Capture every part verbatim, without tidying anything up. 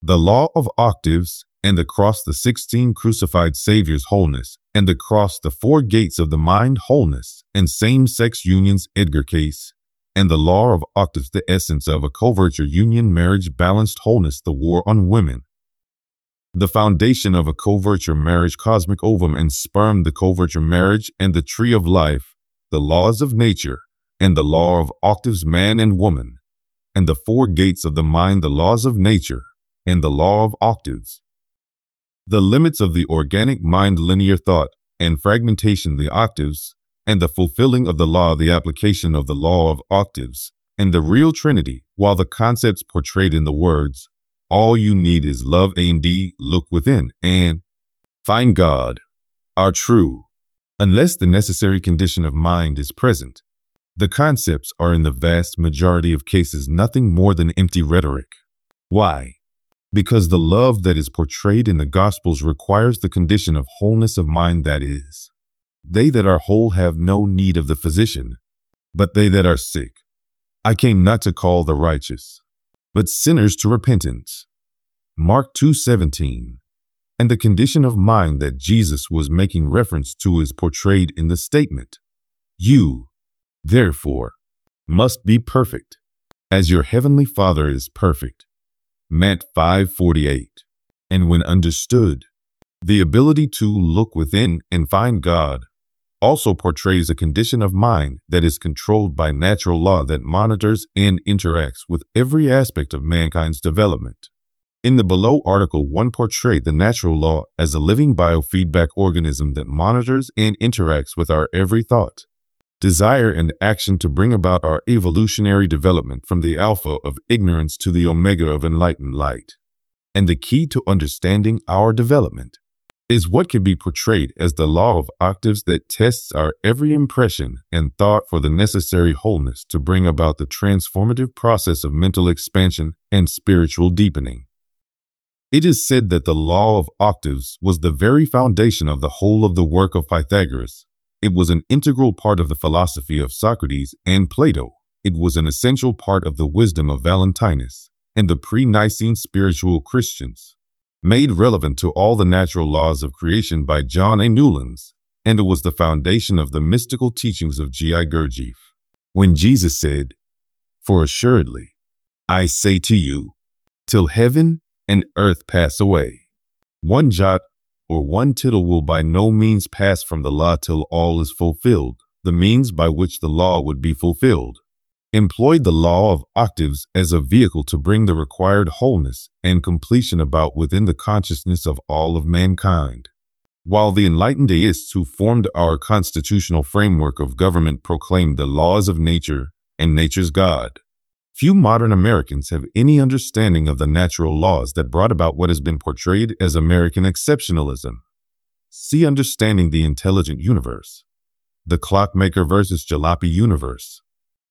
The law of octaves, and across the sixteen crucified Savior's wholeness, and across the four gates of the mind wholeness, and same-sex unions Edgar Case, and the law of octaves, the essence of a coverture union marriage balanced wholeness, the war on women. The foundation of a coverture marriage cosmic ovum and sperm, the coverture marriage, and the tree of life, the laws of nature, and the law of octaves man and woman, and the four gates of the mind, the laws of nature, and the law of octaves. The limits of the organic mind, linear thought, and fragmentation, the octaves, and the fulfilling of the law, the application of the law of octaves, and the real Trinity, while the concepts portrayed in the words, all you need is love and look within and find God, are true, unless the necessary condition of mind is present. The concepts are in the vast majority of cases nothing more than empty rhetoric. Why? Because the love that is portrayed in the Gospels requires the condition of wholeness of mind, that is, they that are whole have no need of the physician, but they that are sick. I came not to call the righteous, but sinners to repentance. Mark two seventeen. And the condition of mind that Jesus was making reference to is portrayed in the statement, you, therefore, must be perfect, as your heavenly Father is perfect. Matt five forty-eight. And when understood, the ability to look within and find God also portrays a condition of mind that is controlled by natural law that monitors and interacts with every aspect of mankind's development. In the below article, one portrayed the natural law as a living biofeedback organism that monitors and interacts with our every thought, desire, and action to bring about our evolutionary development from the alpha of ignorance to the omega of enlightened light. And the key to understanding our development is what can be portrayed as the law of octaves that tests our every impression and thought for the necessary wholeness to bring about the transformative process of mental expansion and spiritual deepening. It is said that the law of octaves was the very foundation of the whole of the work of Pythagoras. It was an integral part of the philosophy of Socrates and Plato. It was an essential part of the wisdom of Valentinus and the pre-Nicene spiritual Christians, made relevant to all the natural laws of creation by John A. Newlands, and it was the foundation of the mystical teachings of G I Gurdjieff. When Jesus said, "For assuredly, I say to you, till heaven and earth pass away, one jot or one tittle will by no means pass from the law till all is fulfilled," the means by which the law would be fulfilled, employed the law of octaves as a vehicle to bring the required wholeness and completion about within the consciousness of all of mankind. While the enlightened deists who formed our constitutional framework of government proclaimed the laws of nature and nature's God, few modern Americans have any understanding of the natural laws that brought about what has been portrayed as American exceptionalism. See Understanding the Intelligent Universe, The Clockmaker versus Jalopy Universe.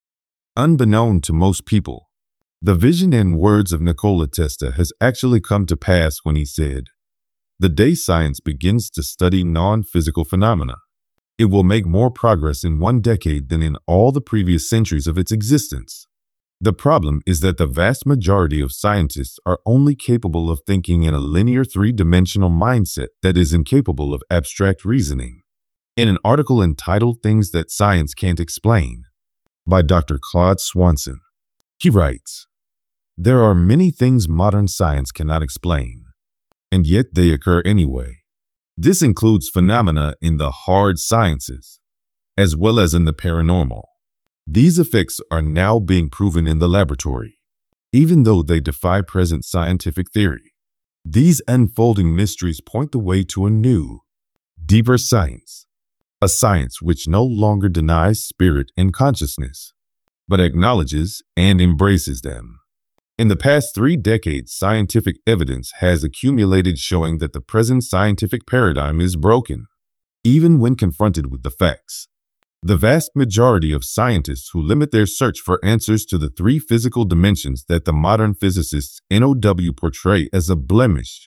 Unbeknown to most people, the vision and words of Nikola Tesla has actually come to pass when he said, "The day science begins to study non-physical phenomena, it will make more progress in one decade than in all the previous centuries of its existence." The problem is that the vast majority of scientists are only capable of thinking in a linear three-dimensional mindset that is incapable of abstract reasoning. In an article entitled Things That Science Can't Explain by Doctor Claude Swanson, he writes, "There are many things modern science cannot explain, and yet they occur anyway. This includes phenomena in the hard sciences, as well as in the paranormal. These effects are now being proven in the laboratory, even though they defy present scientific theory. These unfolding mysteries point the way to a new, deeper science, a science which no longer denies spirit and consciousness, but acknowledges and embraces them. In the past three decades, scientific evidence has accumulated showing that the present scientific paradigm is broken, even when confronted with the facts. The vast majority of scientists who limit their search for answers to the three physical dimensions that the modern physicists N O W portray as a blemish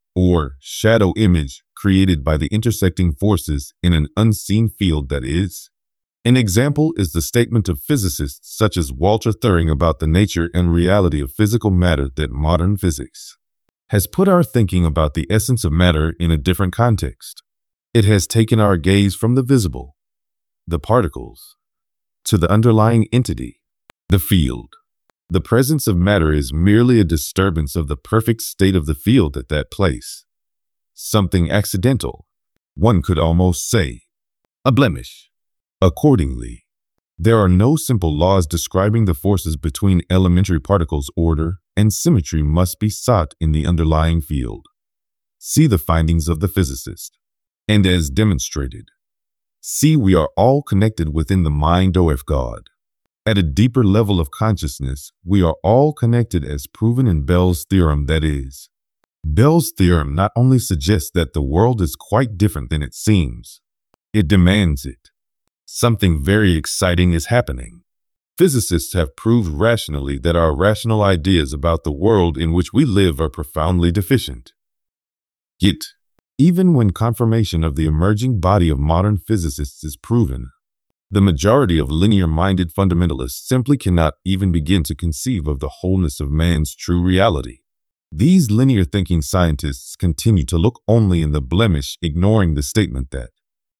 or shadow image created by the intersecting forces in an unseen field that is. An example is the statement of physicists such as Walter Turing about the nature and reality of physical matter that modern physics has put our thinking about the essence of matter in a different context. It has taken our gaze from the visible, the particles, to the underlying entity, the field. The presence of matter is merely a disturbance of the perfect state of the field at that place. Something accidental, one could almost say, a blemish. Accordingly, there are no simple laws describing the forces between elementary particles. Order and symmetry must be sought in the underlying field. See the findings of the physicist. And as demonstrated, see we are all connected within the mind of God. At a deeper level of consciousness, we are all connected as proven in Bell's theorem. That is, Bell's theorem not only suggests that the world is quite different than it seems, it demands it. Something very exciting is happening. Physicists have proved rationally that our rational ideas about the world in which we live are profoundly deficient. Yet, even when confirmation of the emerging body of modern physicists is proven, the majority of linear-minded fundamentalists simply cannot even begin to conceive of the wholeness of man's true reality. These linear-thinking scientists continue to look only in the blemish, ignoring the statement that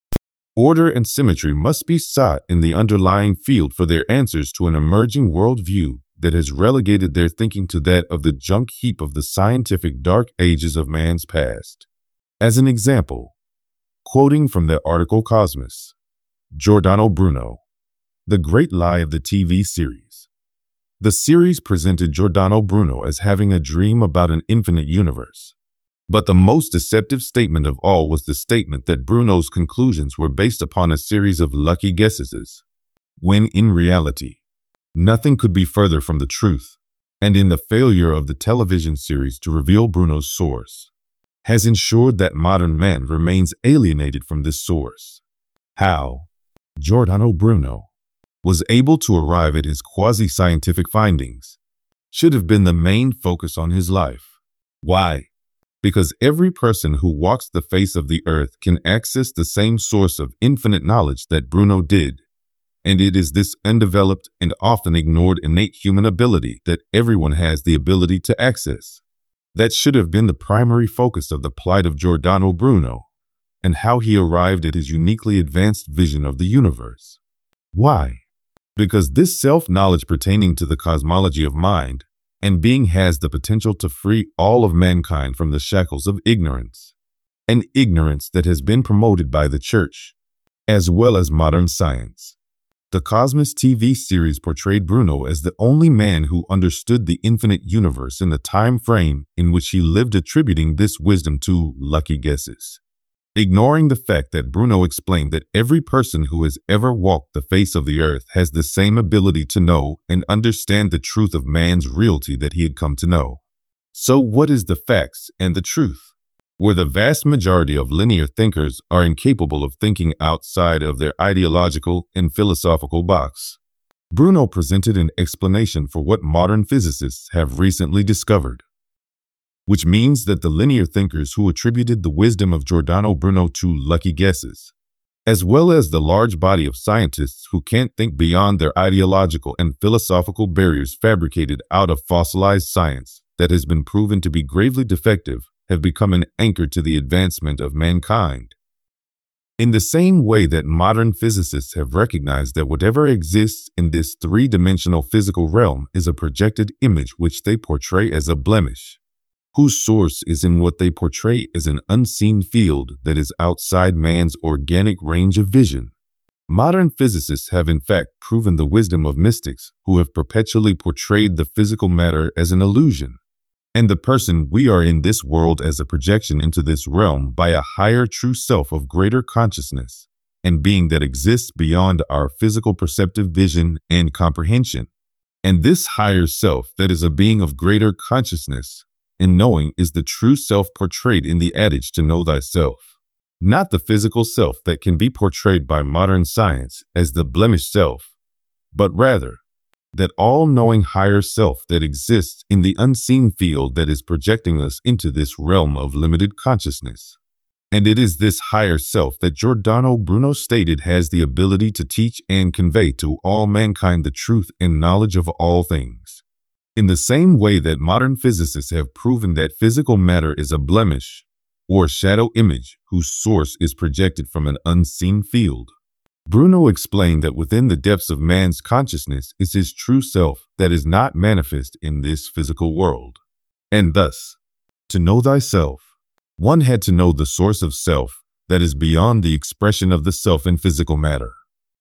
order and symmetry must be sought in the underlying field for their answers to an emerging worldview that has relegated their thinking to that of the junk heap of the scientific dark ages of man's past. As an example, quoting from the article Cosmos, Giordano Bruno, The Great Lie of the T V Series. The series presented Giordano Bruno as having a dream about an infinite universe. But the most deceptive statement of all was the statement that Bruno's conclusions were based upon a series of lucky guesses, when in reality, nothing could be further from the truth. And in the failure of the television series to reveal Bruno's source, has ensured that modern man remains alienated from this source. How Giordano Bruno was able to arrive at his quasi-scientific findings should have been the main focus on his life. Why? Because every person who walks the face of the earth can access the same source of infinite knowledge that Bruno did, and it is this undeveloped and often ignored innate human ability that everyone has the ability to access. That should have been the primary focus of the plight of Giordano Bruno, and how he arrived at his uniquely advanced vision of the universe. Why? Because this self-knowledge pertaining to the cosmology of mind and being has the potential to free all of mankind from the shackles of ignorance, an ignorance that has been promoted by the church, as well as modern science. The Cosmos T V series portrayed Bruno as the only man who understood the infinite universe in the time frame in which he lived, attributing this wisdom to lucky guesses, ignoring the fact that Bruno explained that every person who has ever walked the face of the earth has the same ability to know and understand the truth of man's reality that he had come to know. So what is the facts and the truth? Where the vast majority of linear thinkers are incapable of thinking outside of their ideological and philosophical box, Bruno presented an explanation for what modern physicists have recently discovered, which means that the linear thinkers who attributed the wisdom of Giordano Bruno to lucky guesses, as well as the large body of scientists who can't think beyond their ideological and philosophical barriers fabricated out of fossilized science that has been proven to be gravely defective, have become an anchor to the advancement of mankind. In the same way that modern physicists have recognized that whatever exists in this three-dimensional physical realm is a projected image which they portray as a blemish, whose source is in what they portray as an unseen field that is outside man's organic range of vision. Modern physicists have in fact proven the wisdom of mystics who have perpetually portrayed the physical matter as an illusion, and the person we are in this world as a projection into this realm by a higher true self of greater consciousness and being that exists beyond our physical perceptive vision and comprehension. And this higher self that is a being of greater consciousness and knowing is the true self portrayed in the adage to know thyself, not the physical self that can be portrayed by modern science as the blemished self, but rather that all-knowing higher self that exists in the unseen field that is projecting us into this realm of limited consciousness. And it is this higher self that Giordano Bruno stated has the ability to teach and convey to all mankind the truth and knowledge of all things. In the same way that modern physicists have proven that physical matter is a blemish or shadow image whose source is projected from an unseen field, Bruno explained that within the depths of man's consciousness is his true self that is not manifest in this physical world. And thus, to know thyself, one had to know the source of self that is beyond the expression of the self in physical matter.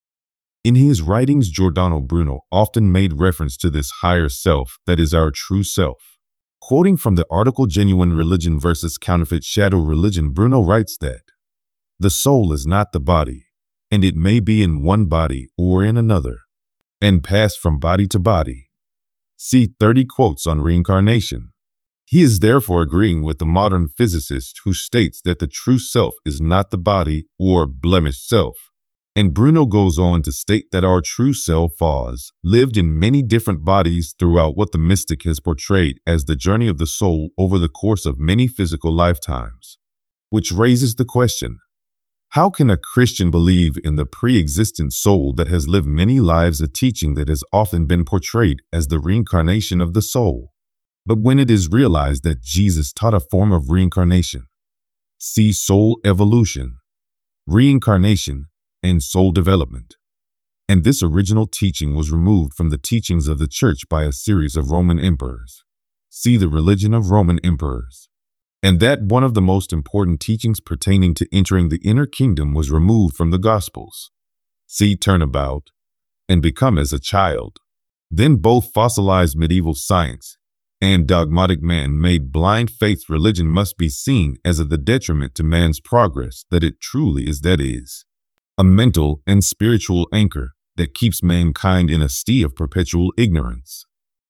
In his writings, Giordano Bruno often made reference to this higher self that is our true self. Quoting from the article Genuine Religion versus Counterfeit Shadow Religion, Bruno writes that the soul is not the body, and it may be in one body or in another, and pass from body to body. See thirty quotes on reincarnation. He is therefore agreeing with the modern physicist who states that the true self is not the body or blemished self. And Bruno goes on to state that our true self has lived in many different bodies throughout what the mystic has portrayed as the journey of the soul over the course of many physical lifetimes. Which raises the question, how can a Christian believe in the pre-existent soul that has lived many lives, a teaching that has often been portrayed as the reincarnation of the soul? But when it is realized that Jesus taught a form of reincarnation, see soul evolution, reincarnation, and soul development, and this original teaching was removed from the teachings of the church by a series of Roman emperors, see the religion of Roman emperors, and that one of the most important teachings pertaining to entering the inner kingdom was removed from the Gospels, see Turnabout, and Become as a Child. Then both fossilized medieval science and dogmatic man-made blind faith religion must be seen as of the detriment to man's progress that it truly is, that is, a mental and spiritual anchor that keeps mankind in a state of perpetual ignorance.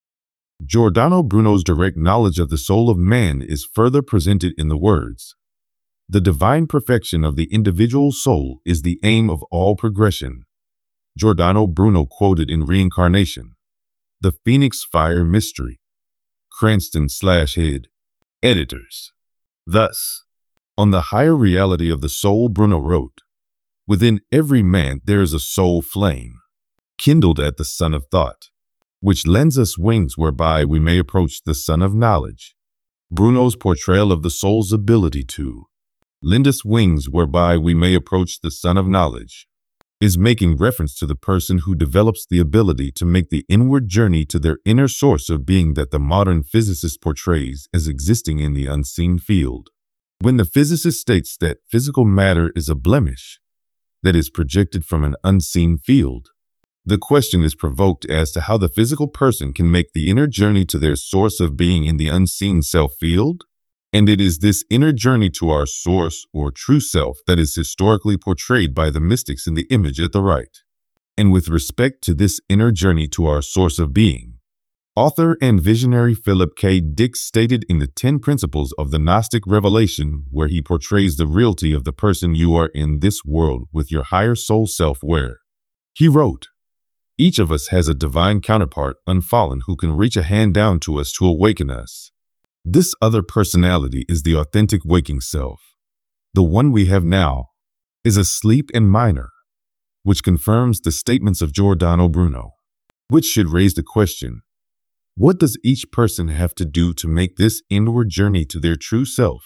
Giordano Bruno's direct knowledge of the soul of man is further presented in the words, "The divine perfection of the individual soul is the aim of all progression." Giordano Bruno quoted in Reincarnation, The Phoenix Fire Mystery, Cranston slash Head, Editors. Thus, on the higher reality of the soul, Bruno wrote, "Within every man there is a soul flame, kindled at the sun of thought, which lends us wings whereby we may approach the sun of knowledge." Bruno's portrayal of the soul's ability to lend us wings whereby we may approach the sun of knowledge is making reference to the person who develops the ability to make the inward journey to their inner source of being that the modern physicist portrays as existing in the unseen field. When the physicist states that physical matter is a blemish that is projected from an unseen field, the question is provoked as to how the physical person can make the inner journey to their source of being in the unseen self field. And it is this inner journey to our source or true self that is historically portrayed by the mystics in the image at the right. And with respect to this inner journey to our source of being, author and visionary Philip K. Dick stated in the Ten Principles of the Gnostic Revelation, where he portrays the reality of the person you are in this world with your higher soul self, where he wrote, "Each of us has a divine counterpart, unfallen, who can reach a hand down to us to awaken us. This other personality is the authentic waking self. The one we have now is asleep and minor," which confirms the statements of Giordano Bruno, which should raise the question, what does each person have to do to make this inward journey to their true self?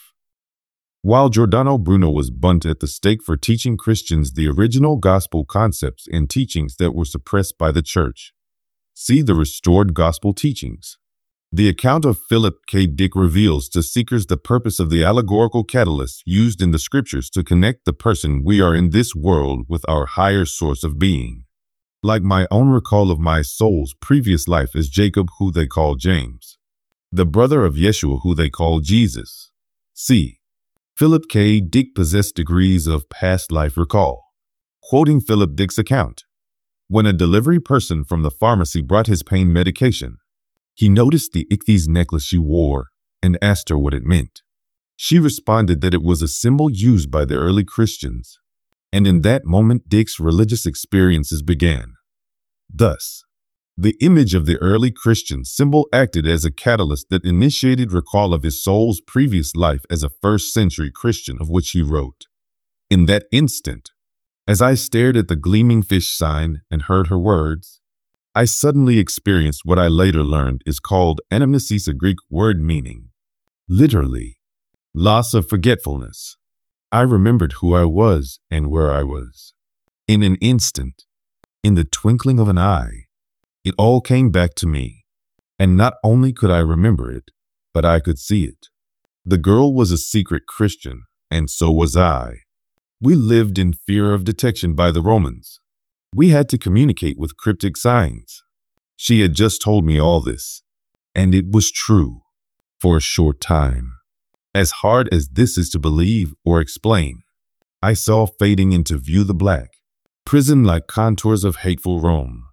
While Giordano Bruno was burnt at the stake for teaching Christians the original gospel concepts and teachings that were suppressed by the church, see the Restored Gospel Teachings. The account of Philip K. Dick reveals to seekers the purpose of the allegorical catalyst used in the scriptures to connect the person we are in this world with our higher source of being. Like my own recall of my soul's previous life as Jacob, who they call James, the brother of Yeshua, who they call Jesus. See, Philip K. Dick possessed degrees of past life recall. Quoting Philip Dick's account, when a delivery person from the pharmacy brought his pain medication, he noticed the ichthys necklace she wore and asked her what it meant. She responded that it was a symbol used by the early Christians, and in that moment Dick's religious experiences began. Thus, the image of the early Christian symbol acted as a catalyst that initiated recall of his soul's previous life as a first century Christian, of which he wrote, "In that instant, as I stared at the gleaming fish sign and heard her words, I suddenly experienced what I later learned is called anamnesis, a Greek word meaning, literally, loss of forgetfulness. I remembered who I was and where I was. In an instant, in the twinkling of an eye, it all came back to me. And not only could I remember it, but I could see it. The girl was a secret Christian, and so was I. We lived in fear of detection by the Romans. We had to communicate with cryptic signs. She had just told me all this, and it was true for a short time. As hard as this is to believe or explain, I saw fading into view the black, prison-like contours of hateful Rome.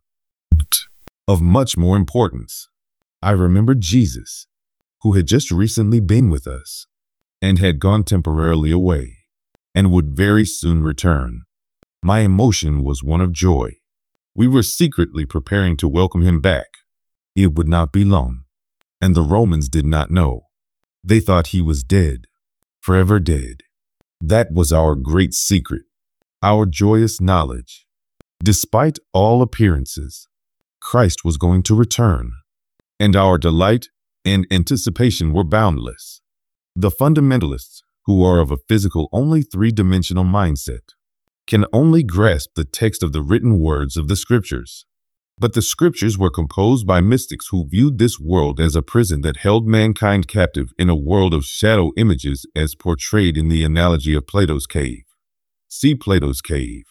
Of much more importance, I remembered Jesus, who had just recently been with us and had gone temporarily away and would very soon return. My emotion was one of joy. We were secretly preparing to welcome him back. It would not be long, and the Romans did not know. They thought he was dead, forever dead. That was our great secret, our joyous knowledge. Despite all appearances, Christ was going to return, and our delight and anticipation were boundless. The fundamentalists, who are of a physical, only three-dimensional mindset, can only grasp the text of the written words of the scriptures. But the scriptures were composed by mystics who viewed this world as a prison that held mankind captive in a world of shadow images as portrayed in the analogy of Plato's cave. See Plato's cave.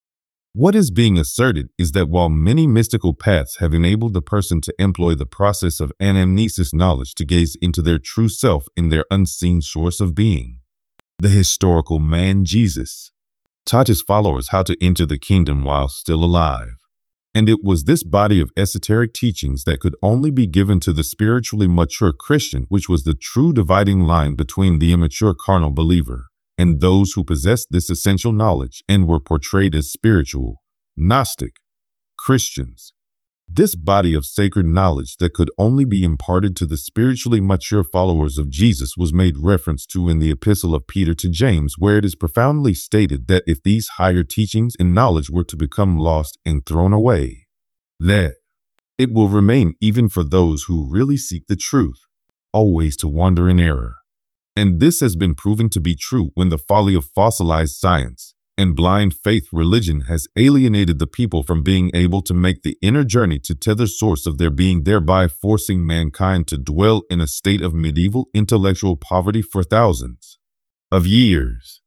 What is being asserted is that while many mystical paths have enabled the person to employ the process of anamnesis knowledge to gaze into their true self in their unseen source of being, the historical man Jesus taught his followers how to enter the kingdom while still alive. And it was this body of esoteric teachings that could only be given to the spiritually mature Christian, which was the true dividing line between the immature carnal believer and those who possessed this essential knowledge and were portrayed as spiritual, Gnostic Christians. This body of sacred knowledge that could only be imparted to the spiritually mature followers of Jesus was made reference to in the Epistle of Peter to James, where it is profoundly stated that if these higher teachings and knowledge were to become lost and thrown away, that it will remain even for those who really seek the truth, always to wander in error. And this has been proven to be true when the folly of fossilized science and blind faith religion has alienated the people from being able to make the inner journey to tether source of their being, thereby forcing mankind to dwell in a state of medieval intellectual poverty for thousands of years.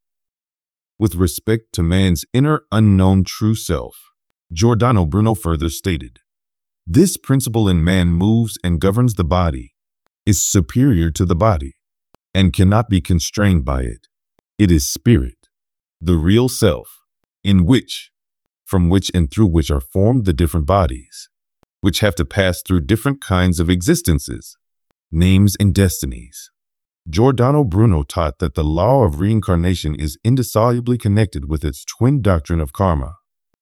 With respect to man's inner unknown true self, Giordano Bruno further stated, "This principle in man moves and governs the body, is superior to the body, and cannot be constrained by it. It is spirit, the real self, in which, from which and through which are formed the different bodies, which have to pass through different kinds of existences, names and destinies." Giordano Bruno taught that the law of reincarnation is indissolubly connected with its twin doctrine of karma,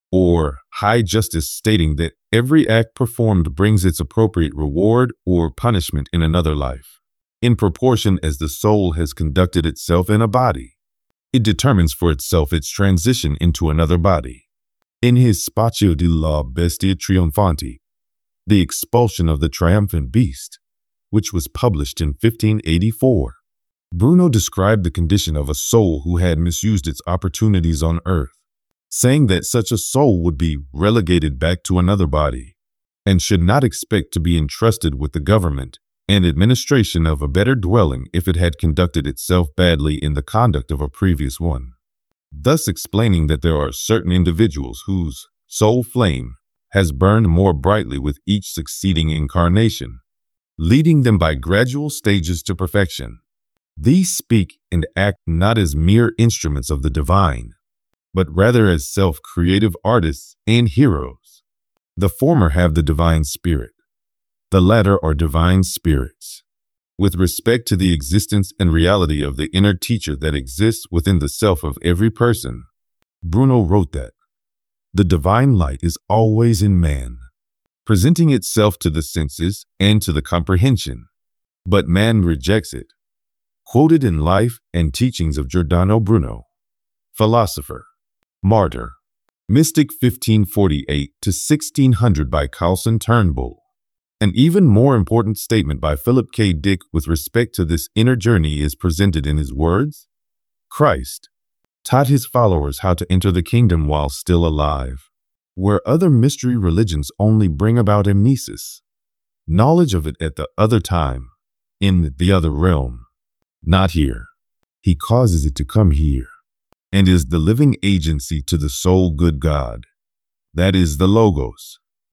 or high justice, stating that every act performed brings its appropriate reward or punishment in another life, in proportion as the soul has conducted itself in a body. It determines for itself its transition into another body. In his Spazio della Bestia Trionfanti, The Expulsion of the Triumphant Beast, which was published in fifteen eighty-four, Bruno described the condition of a soul who had misused its opportunities on earth, saying that such a soul would be relegated back to another body and should not expect to be entrusted with the government and administration of a better dwelling if it had conducted itself badly in the conduct of a previous one, thus explaining that there are certain individuals whose soul flame has burned more brightly with each succeeding incarnation, leading them by gradual stages to perfection. These speak and act not as mere instruments of the divine, but rather as self-creative artists and heroes. The former have the divine spirit. The latter are divine spirits. With respect to the existence and reality of the inner teacher that exists within the self of every person, Bruno wrote that the divine light is always in man, presenting itself to the senses and to the comprehension, but man rejects it. Quoted in Life and Teachings of Giordano Bruno, philosopher, martyr, Mystic fifteen forty-eight to sixteen hundred by Carlson Turnbull. An even more important statement by Philip K. Dick with respect to this inner journey is presented in his words. Christ taught his followers how to enter the kingdom while still alive, where other mystery religions only bring about amnesis, knowledge of it at the other time, in the other realm. Not here. He causes it to come here, and is the living agency to the sole good God. That is the Logos.